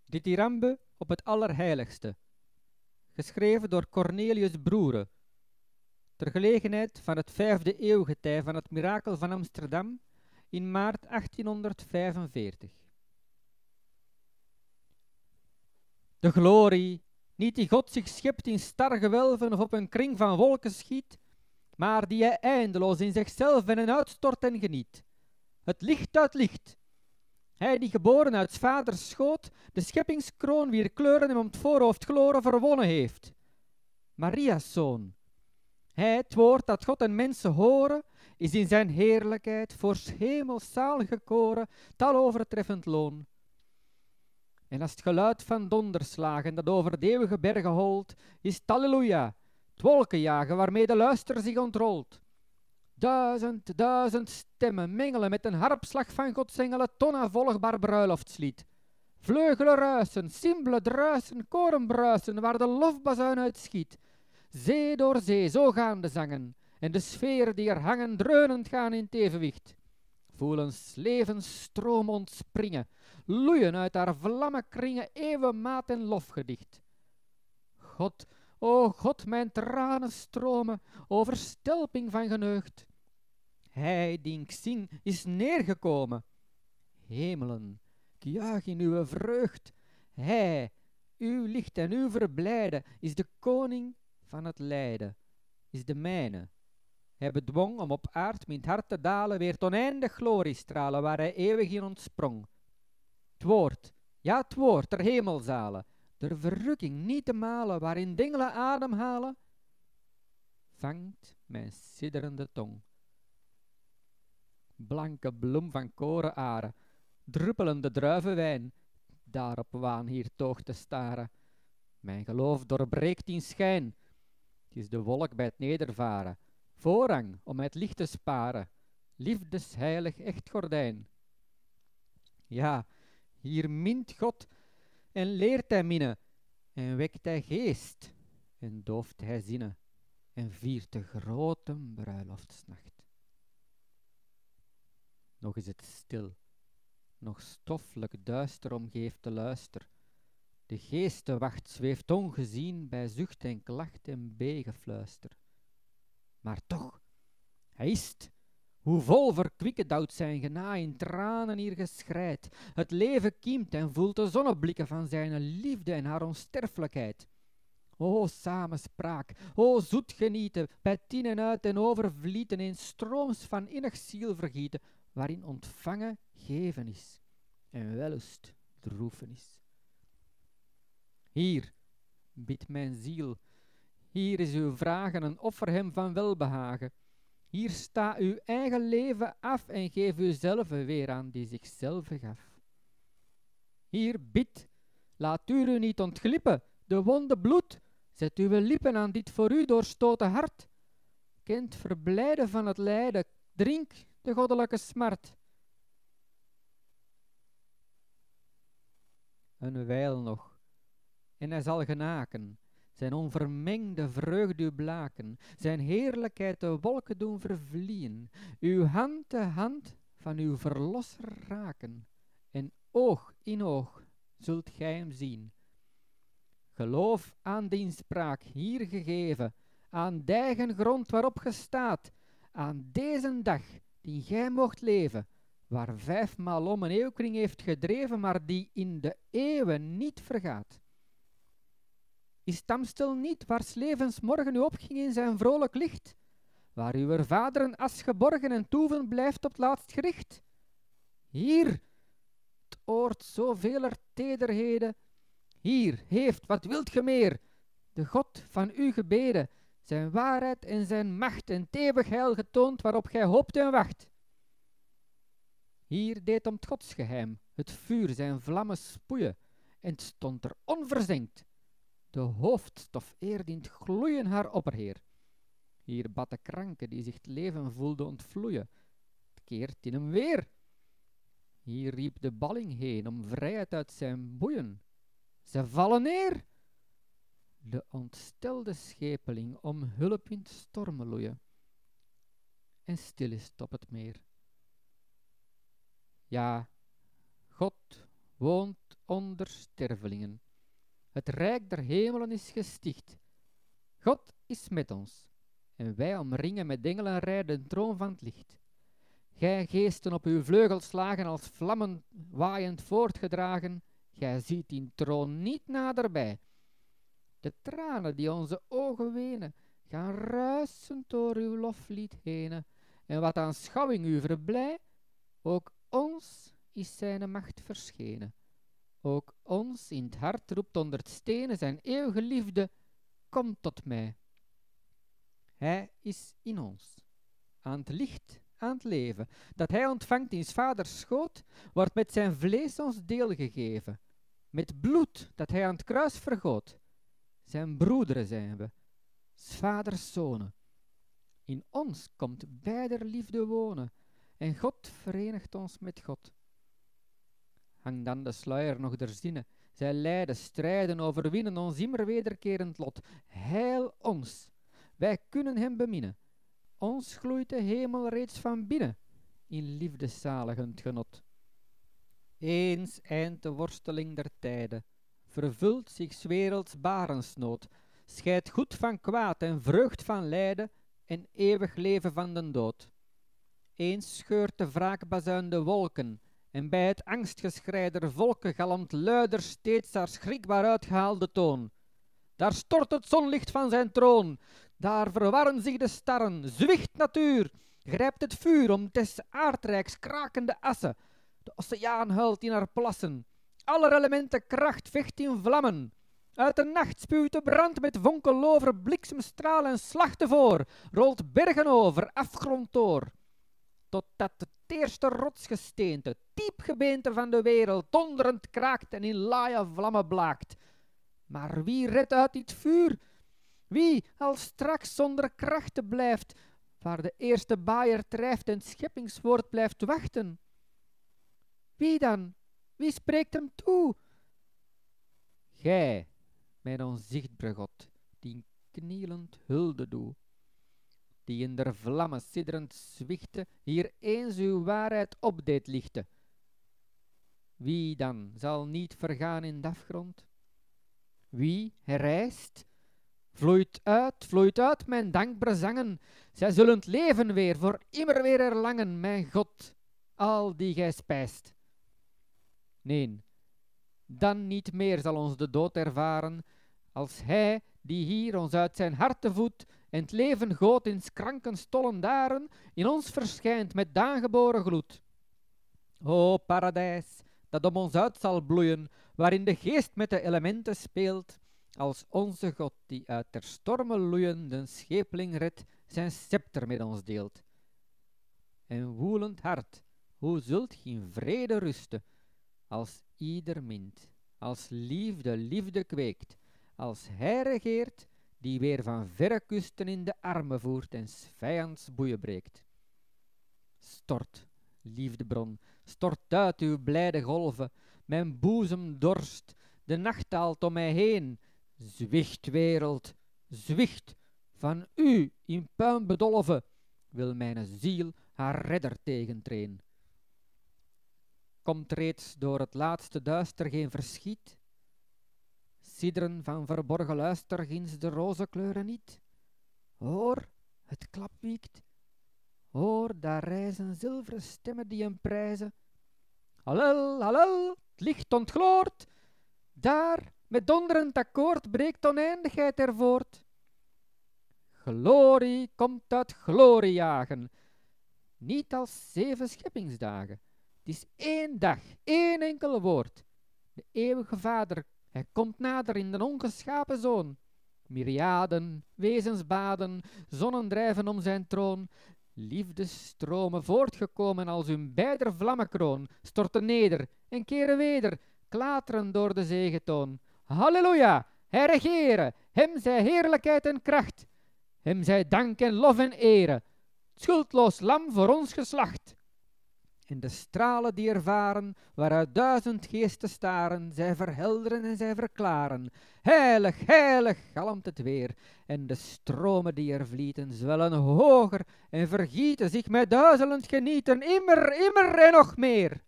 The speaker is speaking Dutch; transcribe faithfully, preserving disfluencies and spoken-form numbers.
Dithyrambe op het Allerheiligste, geschreven door Cornelius Broere, ter gelegenheid van het vijfde eeuwgetij van het mirakel van Amsterdam in maart achttienhonderdvijfenveertig. De glorie, niet die God zich schept in stargewelven of op een kring van wolken schiet, maar die hij eindeloos in zichzelf en uitstort en geniet. Het licht uit licht. Hij die geboren uit 's vaders schoot, de scheppingskroon wier kleuren hem om het voorhoofd gloren verwonnen heeft. Maria's zoon. Hij, het woord dat God en mensen horen, is in zijn heerlijkheid voor 's hemels zaal gekoren, tal overtreffend loon. En als het geluid van donderslagen dat over de eeuwige bergen holt, is het halleluja, het wolkenjagen waarmee de luister zich ontrolt. Duizend, duizend stemmen mengelen met een harpslag van Gods engelen, onafvolgbaar bruiloftslied. Vleugelen ruisen, cymbelen druisen, koren bruisen, waar de lofbazuin uitschiet. Zee door zee, zo gaan de zangen, en de sfeer die er hangen, dreunend gaan in het evenwicht. Voelen 's levens stroom ontspringen, loeien uit haar vlammenkringen, eeuwenmaat en lofgedicht. God, o God, mijn tranen stromen, overstelping van geneugd. Hij die ik zing is neergekomen. Hemelen, ik juich in uw vreugd. Hij, uw licht en uw verblijden, is de koning van het lijden, is de mijne. Hij bedwong om op aard met hart te dalen, weer tot oneindig gloriestralen, waar hij eeuwig in ontsprong. Het woord, ja het woord, ter hemelzalen, der verrukking niet te malen, waarin dingelen ademhalen, vangt mijn sidderende tong. Blanke bloem van korenaren, druppelende druivenwijn, daarop waan hier toog te staren. Mijn geloof doorbreekt in schijn, het is de wolk bij het nedervaren, voorrang om het licht te sparen, liefdesheilig echt gordijn. Ja, hier mint God en leert hij minnen, en wekt hij geest, en dooft hij zinnen, en viert de grote bruiloftsnacht. Nog is het stil, nog stoffelijk duister omgeeft de luister. De geestenwacht zweeft ongezien bij zucht en klacht en begefluister. Maar toch, hij is t, hoe vol verkwikken douwt zijn gena in tranen hier geschreid. Het leven kiemt en voelt de zonneblikken van zijn liefde en haar onsterfelijkheid. O samenspraak, o zoet genieten, bij tien en uit en overvlieten in strooms van innig zielvergieten, waarin ontvangen geven is en wellust droefenis. Hier, bidt mijn ziel, hier is uw vragen een offer hem van welbehagen. Hier sta uw eigen leven af en geef uzelf weer aan die zichzelf gaf. Hier bid, laat u u niet ontglippen, de wonde bloed, zet uw lippen aan dit voor u doorstoten hart. Kent verblijden van het lijden, drink de goddelijke smart. Een wijl nog, en hij zal genaken, zijn onvermengde vreugde u blaken, zijn heerlijkheid de wolken doen vervliehen, uw hand de hand van uw verlosser raken, en oog in oog zult gij hem zien. Geloof aan die spraak hier gegeven, aan dijgen grond waarop ge staat, aan deze dag die gij mocht leven, waar vijfmaal om een eeuwkring heeft gedreven, maar die in de eeuwen niet vergaat. Is Amstel niet, waar 's levens morgen u opging in zijn vrolijk licht, waar uw vaderen as geborgen en toeven blijft op het laatst gericht? Hier, t oort zoveler tederheden, hier heeft, wat wilt ge meer, de God van uw gebeden, zijn waarheid en zijn macht en het eeuwig heil getoond, waarop gij hoopt en wacht. Hier deed om het godsgeheim het vuur zijn vlammen spoeien, en t stond er onverzengd. De hoofdstof eerdient gloeien haar opperheer. Hier bad de kranke die zich het leven voelde ontvloeien. Het keert in hem weer. Hier riep de balling heen om vrijheid uit zijn boeien. Ze vallen neer. De ontstelde schepeling om hulp in het stormen loeien. En stil is het op het meer. Ja, God woont onder stervelingen. Het rijk der hemelen is gesticht. God is met ons, en wij omringen met engelenrij de troon van het licht. Gij geesten op uw vleugels slagen, als vlammen waaiend voortgedragen, gij ziet die troon niet naderbij. De tranen die onze ogen wenen, gaan ruisend door uw loflied henen, en wat aanschouwing u verblij, ook ons is zijn macht verschenen. Ook ons in het hart roept onder het stenen zijn eeuwige liefde, kom tot mij. Hij is in ons, aan het licht, aan het leven, dat hij ontvangt in 's vaders schoot, wordt met zijn vlees ons deel gegeven. Met bloed dat hij aan het kruis vergoot. Zijn broederen zijn we, 's vaders zonen. In ons komt beider liefde wonen, en God verenigt ons met God. Hang dan de sluier nog der zinnen, zij lijden, strijden, overwinnen ons immer wederkerend lot. Heil ons, wij kunnen hem beminnen. Ons gloeit de hemel reeds van binnen, in liefdeszaligend genot. Eens eind de worsteling der tijden, vervult zich 's werelds barensnood, scheidt goed van kwaad en vreugd van lijden, en eeuwig leven van den dood. Eens scheurt de wraakbazuin de wolken, en bij het angstgeschrei der volken galmt luider steeds haar schrikbaar uitgehaalde toon. Daar stort het zonlicht van zijn troon, daar verwarren zich de starren, zwicht natuur, grijpt het vuur om des aardrijks krakende assen. De oceaan huilt in haar plassen, aller elementen kracht vecht in vlammen. Uit de nacht spuwt de brand met vonkelover, bliksemstraal en slag tevoor, rolt bergen over, afgrond door. Totdat het eerste rotsgesteente, diepgebeente van de wereld, donderend kraakt en in laaie vlammen blaakt. Maar wie redt uit dit vuur? Wie, als straks zonder krachten blijft, waar de eerste baaier drijft en het scheppingswoord blijft wachten? Wie dan? Wie spreekt hem toe? Gij, mijn onzichtbare God, die knielend hulde doe, die in der vlammen sidderend zwichte, hier eens uw waarheid op deed lichten. Wie dan zal niet vergaan in de afgrond? Wie herrijst? Vloeit uit, vloeit uit mijn dankbare zangen, zij zullen het leven weer, voor immer weer erlangen, mijn God, al die gij spijst. Nee, dan niet meer zal ons de dood ervaren, als hij, die hier ons uit zijn harte voedt, en het leven goot in 's kranken stollen daren, in ons verschijnt met daangeboren gloed. O paradijs, dat om ons uit zal bloeien, waarin de geest met de elementen speelt, als onze God, die uit der stormen loeien den scheepling redt, zijn scepter met ons deelt. En woelend hart, hoe zult ge in vrede rusten, als ieder mint, als liefde liefde kweekt, als hij regeert, die weer van verre kusten in de armen voert en 's vijands boeien breekt. Stort, liefdebron, stort uit uw blijde golven, mijn boezem dorst, de nacht daalt om mij heen. Zwicht, wereld, zwicht, van u in puin bedolven, wil mijn ziel haar redder tegentreen. Komt reeds door het laatste duister geen verschiet? Sidderen van verborgen luister ginds de rozenkleuren niet? Hoor, het klap wiekt. Hoor, daar rijzen zilveren stemmen die hem prijzen. Hallel, hallel, het licht ontgloort. Daar, met donderend akkoord, breekt oneindigheid er voort. Glorie komt uit glorie jagen, niet als zeven scheppingsdagen. Het is één dag, één enkel woord. De eeuwige Vader, hij komt nader in de ongeschapen Zoon. Myriaden, wezens baden, zonnen drijven om zijn troon. Liefdesstromen voortgekomen als hun beider vlammenkroon, storten neder en keren weder, klateren door de zegetoon. Halleluja, hij regere, hem zij heerlijkheid en kracht. Hem zij dank en lof en ere, schuldloos lam voor ons geslacht. En de stralen die ervaren, waaruit duizend geesten staren, zij verhelderen en zij verklaren. Heilig, heilig, galmt het weer, en de stromen die er vlieten, zwellen hoger en vergieten zich met duizelend genieten, immer, immer en nog meer.